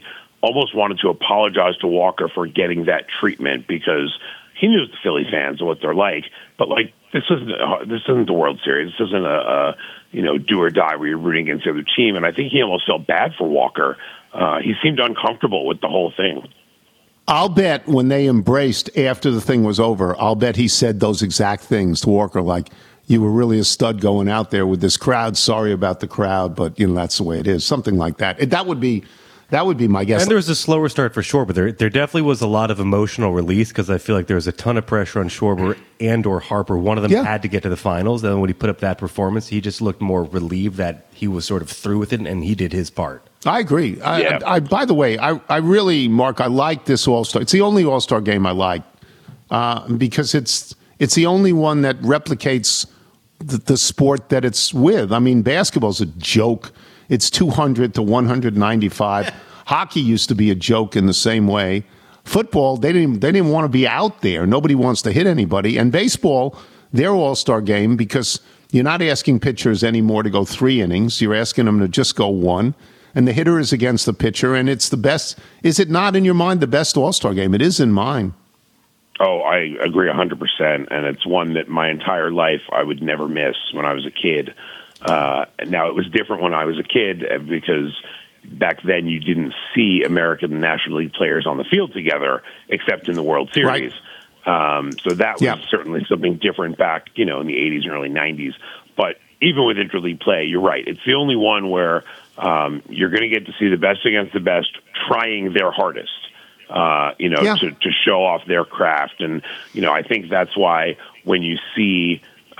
almost wanted to apologize to Walker for getting that treatment because he knows the Philly fans and what they're like. But like, this isn't the World Series. This isn't a do or die where you're rooting against the other team. And I think he almost felt bad for Walker. He seemed uncomfortable with the whole thing. I'll bet when they embraced after the thing was over, I'll bet he said those exact things to Walker, like, you were really a stud going out there with this crowd. Sorry about the crowd, but that's the way it is. Something like that. That would be my guess. And there was a slower start for Schwarber. There definitely was a lot of emotional release because I feel like there was a ton of pressure on Schwarber and or Harper. One of them had to get to the finals. Then when he put up that performance, he just looked more relieved that he was sort of through with it and he did his part. I agree. I by the way, I really, Mark, I like this All-Star. It's the only All-Star game I like because it's the only one that replicates the sport that it's with. I mean, basketball's a joke. It's 200 to 195. Hockey used to be a joke in the same way. Football, they didn't want to be out there. Nobody wants to hit anybody. And baseball, their All-Star game, because you're not asking pitchers anymore to go 3 innings. You're asking them to just go 1. And the hitter is against the pitcher, and it's the best. Is it not in your mind the best All-Star game? It is in mine. Oh, I agree 100%, and it's one that my entire life I would never miss when I was a kid. Now, it was different when I was a kid because back then you didn't see American National League players on the field together except in the World Series. Right. So that was certainly something different back, in the 80s and early 90s. But even with interleague play, you're right. It's the only one where you're going to get to see the best against the best trying their hardest. To show off their craft. And, I think that's why when you see,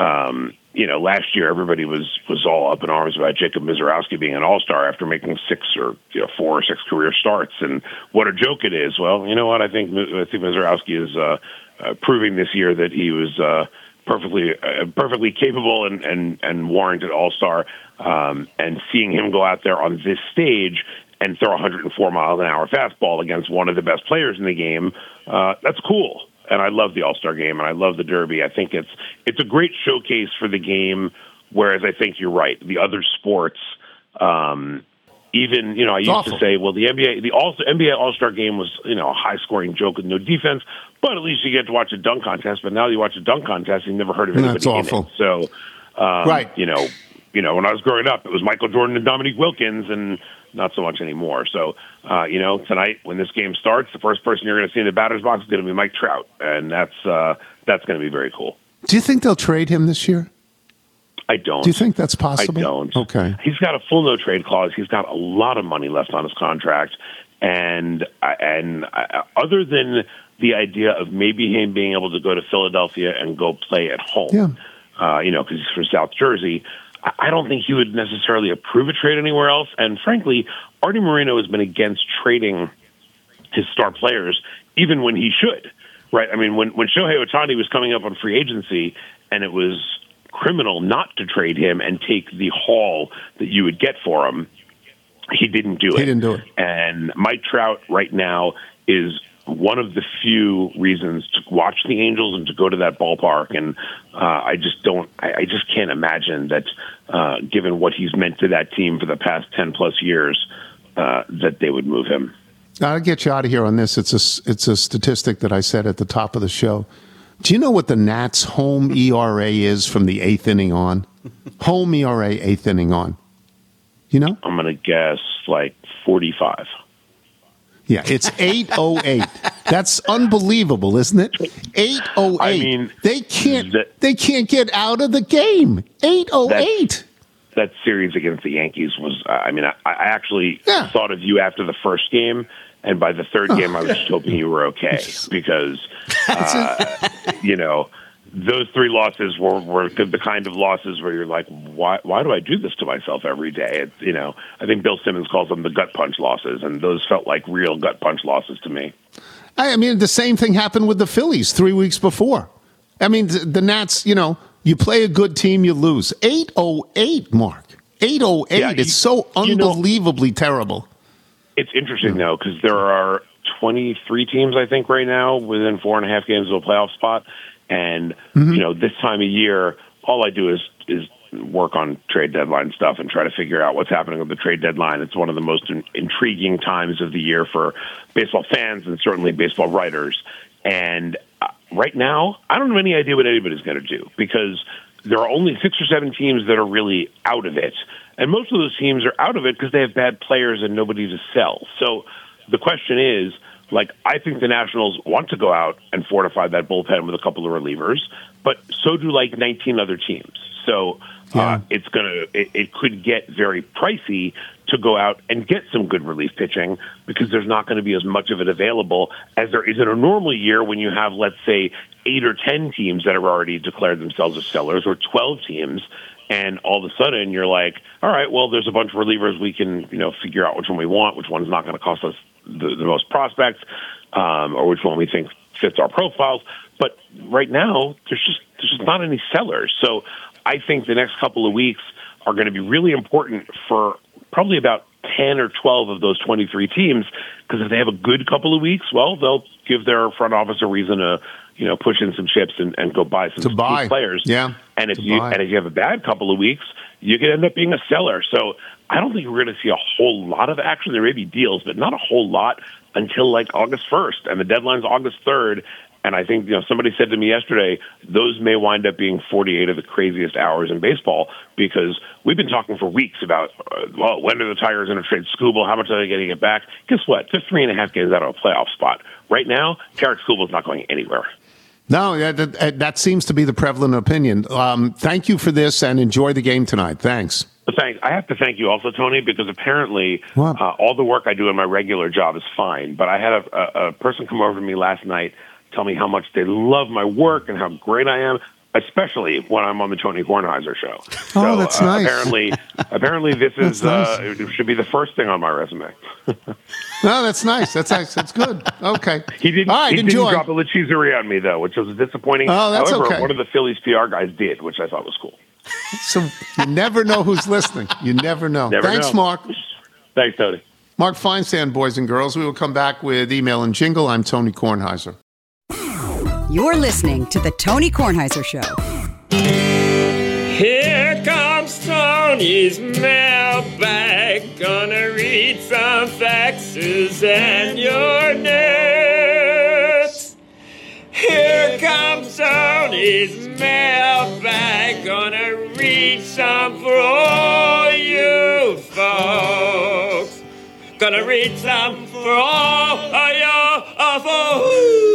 last year everybody was all up in arms about Jacob Mizorowski being an all-star after making 4 or 6 career starts. And what a joke it is. Well, you know what? I think Mizorowski is proving this year that he was perfectly capable and warranted all-star. And seeing him go out there on this stage and throw 104 miles an hour fastball against one of the best players in the game, that's cool. And I love the All-Star game, and I love the Derby. I think it's a great showcase for the game, whereas I think you're right. The other sports, I used to say, well, the NBA All-Star game was, a high-scoring joke with no defense, but at least you get to watch a dunk contest. But now you watch a dunk contest, you never heard of anybody in it. So, right. When I was growing up, it was Michael Jordan and Dominique Wilkins, and not so much anymore. So, tonight when this game starts, the first person you're going to see in the batter's box is going to be Mike Trout, and that's going to be very cool. Do you think they'll trade him this year? I don't. Do you think that's possible? I don't. Okay. He's got a full no trade clause. He's got a lot of money left on his contract, and other than the idea of maybe him being able to go to Philadelphia and go play at home, because he's from South Jersey. I don't think he would necessarily approve a trade anywhere else. And frankly, Artie Moreno has been against trading his star players, even when he should, right? I mean, when Shohei Ohtani was coming up on free agency and it was criminal not to trade him and take the haul that you would get for him, he didn't do it. He didn't do it. And Mike Trout right now is one of the few reasons to watch the Angels and to go to that ballpark. And I just can't imagine that given what he's meant to that team for the past 10 plus years, that they would move him. I'll get you out of here on this. It's a statistic that I said at the top of the show. Do you know what the Nats' home ERA is from the 8th inning on? Home ERA, 8th inning on. You know? I'm going to guess like 45. Yeah, it's 808. That's unbelievable, isn't it? 808. I mean, they can't get out of the game. 808. That series against the Yankees was. I actually thought of you after the first game, and by the third game, I was just hoping you were okay because, those 3 losses were the kind of losses where you're like, why do I do this to myself every day? I think Bill Simmons calls them the gut punch losses, and those felt like real gut punch losses to me. I mean, the same thing happened with the Phillies 3 weeks before. I mean, the Nats, you play a good team, you lose. 808, Mark. 808. Yeah, it's so unbelievably terrible. It's interesting, though, because there are 23 teams, I think, right now within 4.5 games of a playoff spot. And, this time of year, all I do is work on trade deadline stuff and try to figure out what's happening with the trade deadline. It's one of the most intriguing times of the year for baseball fans and certainly baseball writers. And right now, I don't have any idea what anybody's going to do because there are only 6 or 7 teams that are really out of it. And most of those teams are out of it because they have bad players and nobody to sell. So the question is, I think the Nationals want to go out and fortify that bullpen with a couple of relievers, but so do 19 other teams. So it could get very pricey to go out and get some good relief pitching because there's not going to be as much of it available as there is in a normal year when you have, let's say, 8 or 10 teams that have already declared themselves as sellers, or 12 teams. And all of a sudden you're like, all right, well, there's a bunch of relievers. We can, figure out which one we want, which one's not going to cost us the most prospects, or which one we think fits our profiles. But right now, there's just not any sellers. So I think the next couple of weeks are going to be really important for probably about 10 or 12 of those 23 teams, because if they have a good couple of weeks, well, they'll give their front office a reason to, push in some chips and go buy some key players. Yeah. And if you have a bad couple of weeks, you could end up being a seller. So I don't think we're going to see a whole lot of action. There may be deals, but not a whole lot until August 1st, and the deadline's August 3rd. And I think, somebody said to me yesterday, those may wind up being 48 of the craziest hours in baseball, because we've been talking for weeks about, when are the Tigers going to trade Skubal? How much are they going to get back? Guess what? They're 3.5 games out of a playoff spot. Right now, Tarik Skubal's not going anywhere. No, that seems to be the prevalent opinion. Thank you for this, and enjoy the game tonight. Thanks. Thanks. I have to thank you also, Tony, because apparently all the work I do in my regular job is fine. But I had a person come over to me last night, tell me how much they love my work and how great I am, especially when I'm on the Tony Kornheiser show. Oh, that's nice. Apparently this is nice. It should be the first thing on my resume. No, that's nice. That's nice. That's good. Okay. He didn't drop a Lecheserie on me, though, which was disappointing. Oh, that's However, okay. One of the Phillies PR guys did, which I thought was cool. So you never know who's listening. You never know. Thanks, Mark. Thanks, Tony. Mark Feinstein, boys and girls. We will come back with email and jingle. I'm Tony Kornheiser. You're listening to the Tony Kornheiser Show. Here comes Tony's mailbag. Gonna read some faxes and your notes. Here comes Tony's mailbag. Gonna read some for all you folks. Gonna read some for all of your folks.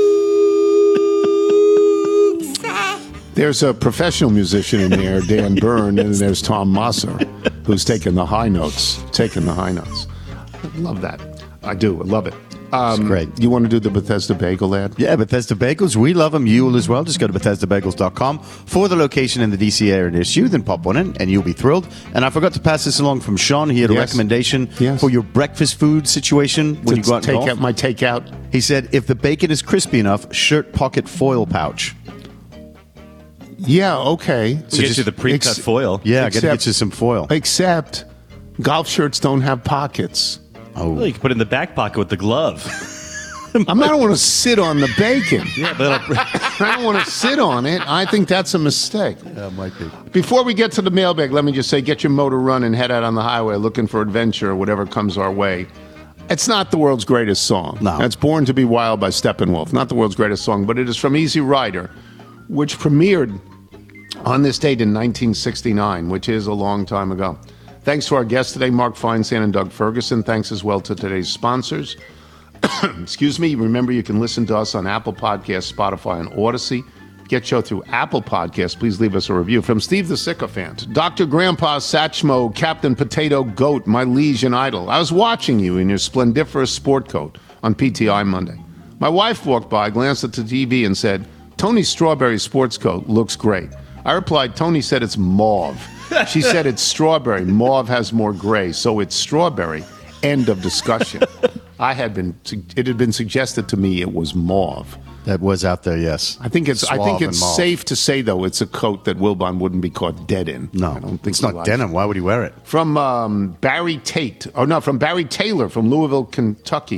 There's a professional musician in there, Dan Byrne, and there's Tom Mosser, who's taking the high notes. I love that. I do. I love it. It's great. You want to do the Bethesda Bagel ad? Yeah, Bethesda Bagels. We love them. You will as well. Just go to BethesdaBagels.com for the location in the DC area near you. Then pop one in, and you'll be thrilled. And I forgot to pass this along from Sean. He had a recommendation for your breakfast food situation when you go out and golf. My takeout. He said, if the bacon is crispy enough, shirt pocket foil pouch. Yeah, okay. So get you the pre-cut foil. Yeah, I got to get you some foil. Except golf shirts don't have pockets. Oh, well, you can put it in the back pocket with the glove. I don't want to sit on the bacon. Yeah, but I don't want to sit on it. I think that's a mistake. that might be. Before we get to the mailbag, let me just say, get your motor running, head out on the highway looking for adventure or whatever comes our way. It's not the world's greatest song. No. It's Born to be Wild by Steppenwolf. Not the world's greatest song, but it is from Easy Rider, which premiered on this date in 1969, which is a long time ago. Thanks to our guests today, Mark Feinstein and Doug Ferguson. Thanks as well to today's sponsors. Excuse me. Remember, you can listen to us on Apple Podcasts, Spotify, and Odyssey. Get show through Apple Podcasts. Please leave us a review. From Steve the Sycophant, Dr. Grandpa Satchmo, Captain Potato Goat, my liege and idol. I was watching you in your splendiferous sport coat on PTI Monday. My wife walked by, glanced at the TV, and said, Tony's strawberry sports coat looks great. I replied, Tony said it's mauve. She said it's strawberry. Mauve has more gray, so it's strawberry. End of discussion. It had been suggested to me it was mauve. That was out there, yes. I think it's safe to say, though, it's a coat that Wilbon wouldn't be caught dead in. No, I don't think it's not denim. Why would he wear it? From Barry Taylor from Louisville, Kentucky.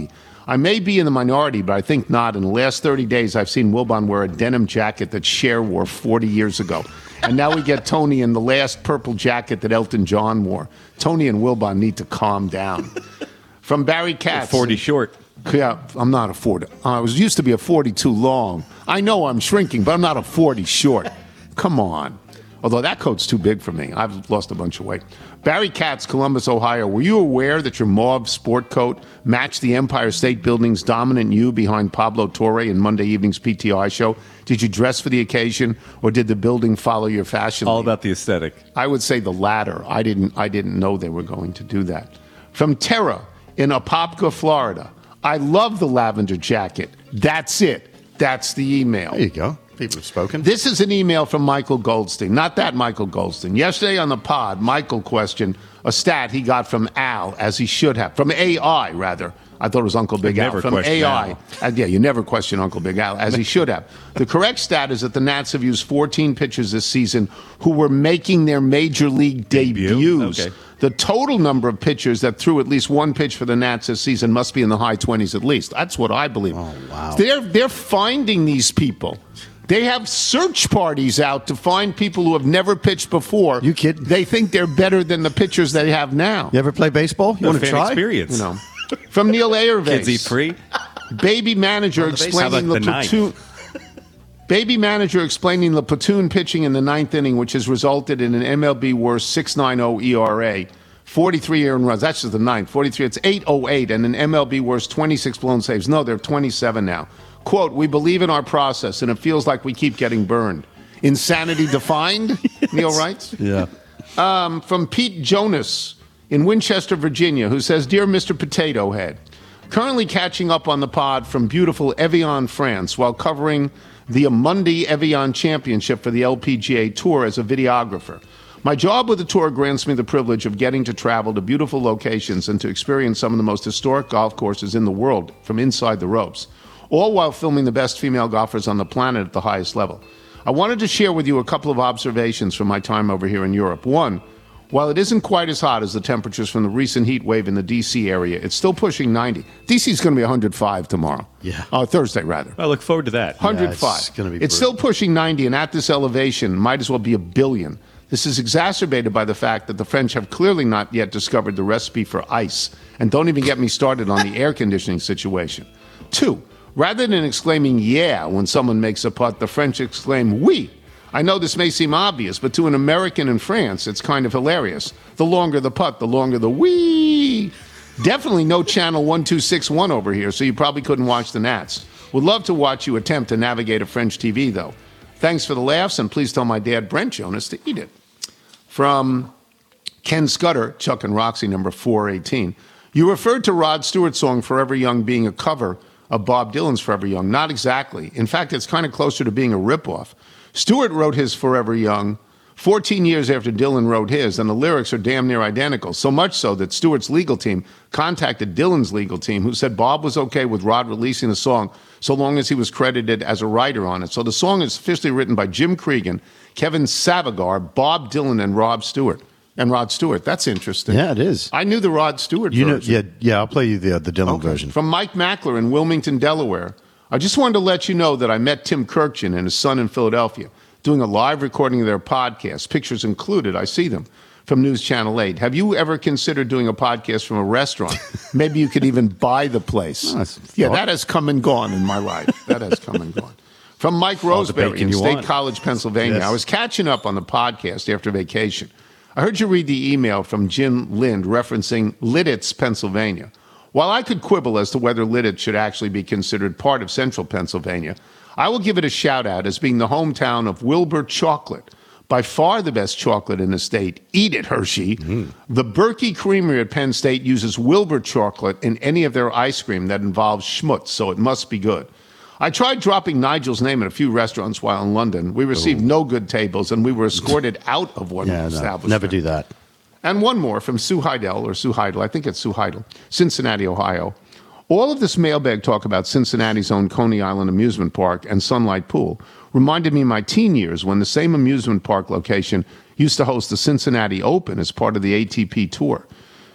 I may be in the minority, but I think not. In the last 30 days, I've seen Wilbon wear a denim jacket that Cher wore 40 years ago. And now we get Tony in the last purple jacket that Elton John wore. Tony and Wilbon need to calm down. From Barry Katz. 40 short. Yeah, I'm not a 40. I used to be a 40 too long. I know I'm shrinking, but I'm not a 40 short. Come on. Although that coat's too big for me. I've lost a bunch of weight. Barry Katz, Columbus, Ohio. Were you aware that your mauve sport coat matched the Empire State Building's dominant U behind Pablo Torre in Monday evening's PTI show? Did you dress for the occasion, or did the building follow your fashion? All about the aesthetic. I would say the latter. I didn't know they were going to do that. From Tara in Apopka, Florida. I love the lavender jacket. That's it. That's the email. There you go. People have spoken. This is an email from Michael Goldstein. Not that Michael Goldstein. Yesterday on the pod, Michael questioned a stat he got from Al, as he should have. From AI, rather. I thought it was Uncle Big Al. Never From question AI. Yeah, you never question Uncle Big Al, as he should have. The correct stat is that the Nats have used 14 pitchers this season who were making their major league debuts. Okay. The total number of pitchers that threw at least one pitch for the Nats this season must be in the high 20s at least. That's what I believe. Oh, wow. They're finding these people. They have search parties out to find people who have never pitched before. You kidding? They think they're better than the pitchers they have now. You ever play baseball? You want to fan try? experience. You know. From Neil Ayervase. Kids eat free. Baby manager explaining How the about the platoon. Baby manager explaining the platoon pitching in the ninth inning, which has resulted in an MLB worst 6.90 ERA, 43 earned runs. That's just the ninth. 43. It's 8.08 and an MLB worst 26 blown saves. No, they're 27 now. Quote, we believe in our process, and it feels like we keep getting burned. Insanity defined, Neil writes. Yeah. From Pete Jonas in Winchester, Virginia, who says, Dear Mr. Potato Head, currently catching up on the pod from beautiful Evian, France, while covering the Amundi Evian Championship for the LPGA Tour as a videographer. My job with the tour grants me the privilege of getting to travel to beautiful locations and to experience some of the most historic golf courses in the world from inside the ropes, all while filming the best female golfers on the planet at the highest level. I wanted to share with you a couple of observations from my time over here in Europe. One, while it isn't quite as hot as the temperatures from the recent heat wave in the D.C. area, it's still pushing 90. D.C. is going to be 105 tomorrow. Yeah. Thursday, rather. I look forward to that. 105. Yeah, it's gonna be It's still pushing 90, and at this elevation, might as well be a billion. This is exacerbated by the fact that the French have clearly not yet discovered the recipe for ice. And don't even get me started on the air conditioning situation. Two, rather than exclaiming yeah when someone makes a putt, the French exclaim oui. I know this may seem obvious, but to an American in France, it's kind of hilarious. The longer the putt, the longer the oui. Definitely no channel 1261 over here, so you probably couldn't watch the Nats. Would love to watch you attempt to navigate a French TV, though. Thanks for the laughs, and please tell my dad, Brent Jonas, to eat it. From Ken Scudder, Chuck and Roxy, number 418. You referred to Rod Stewart's song Forever Young being a cover of Bob Dylan's Forever Young. Not exactly. In fact, it's kind of closer to being a ripoff. Stewart wrote his Forever Young 14 years after Dylan wrote his, and the lyrics are damn near identical, so much so that Stewart's legal team contacted Dylan's legal team, who said Bob was okay with Rod releasing the song so long as he was credited as a writer on it. So the song is officially written by Jim Cregan, Kevin Savagar, Bob Dylan, and Rod Stewart. That's interesting. Yeah, it is. I knew the Rod Stewart version. Yeah, I'll play you the Dylan version. From Mike Mackler in Wilmington, Delaware. I just wanted to let you know that I met Tim Kirkjian and his son in Philadelphia, doing a live recording of their podcast, pictures included. I see them from News Channel 8. Have you ever considered doing a podcast from a restaurant? Maybe you could even buy the place. That has come and gone in my life. That has come and gone. From Mike Roseberry in State College, Pennsylvania. Yes. I was catching up on the podcast after vacation. I heard you read the email from Jim Lind referencing Lidditz, Pennsylvania. While I could quibble as to whether Lidditz should actually be considered part of central Pennsylvania, I will give it a shout-out as being the hometown of Wilbur Chocolate, by far the best chocolate in the state. Eat it, Hershey. The Berkey Creamery at Penn State uses Wilbur chocolate in any of their ice cream that involves schmutz, so it must be good. I tried dropping Nigel's name at a few restaurants while in London. We received no good tables, and we were escorted out of one establishment. Never do that. And one more from Sue Heidel, I think it's Sue Heidel, Cincinnati, Ohio. All of this mailbag talk about Cincinnati's own Coney Island Amusement Park and Sunlight Pool reminded me of my teen years when the same amusement park location used to host the Cincinnati Open as part of the ATP Tour.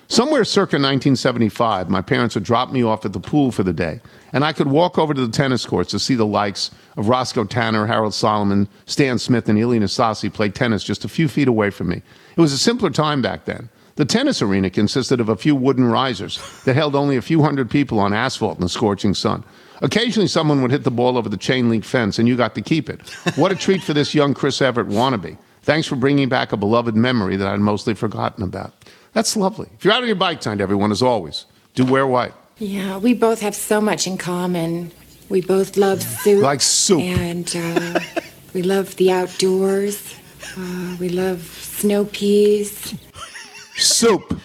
Somewhere circa 1975, my parents would drop me off at the pool for the day, and I could walk over to the tennis courts to see the likes of Roscoe Tanner, Harold Solomon, Stan Smith, and Ilie Nastase play tennis just a few feet away from me. It was a simpler time back then. The tennis arena consisted of a few wooden risers that held only a few hundred people on asphalt in the scorching sun. Occasionally, someone would hit the ball over the chain-link fence, and you got to keep it. What a treat for this young Chris Evert wannabe. Thanks for bringing back a beloved memory that I'd mostly forgotten about. That's lovely. If you're out on your bike tonight, everyone, as always, do wear white. Yeah, we both have so much in common. We both love soup. Like soup. And we love the outdoors. We love snow peas. Soup.